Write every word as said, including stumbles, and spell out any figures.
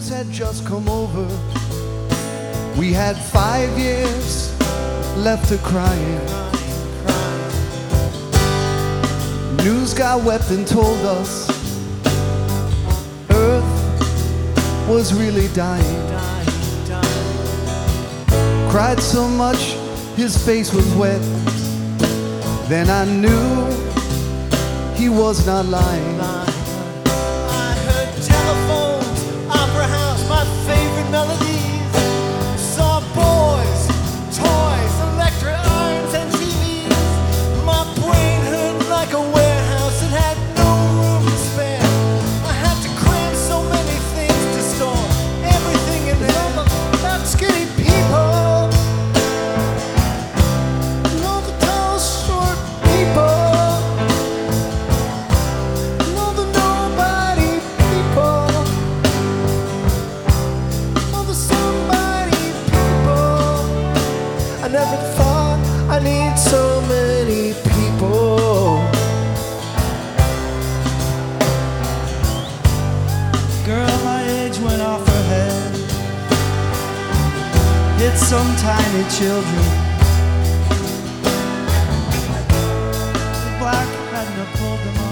news had just come over. We had five years left to crying. News guy wept and told us Earth was really dying. Cried so much his face was wet. Then I knew he was not lying. I heard telephones, opera house, my favorite melodies. Saw boys, toys, electric irons and T Vs. My brain hurt like a warehouse that had no room to spare. I had to cram so many things to store everything in there about skinny people. I never thought I need so many people. Girl my age went off her head, hit some tiny children. The black hadn't pulled them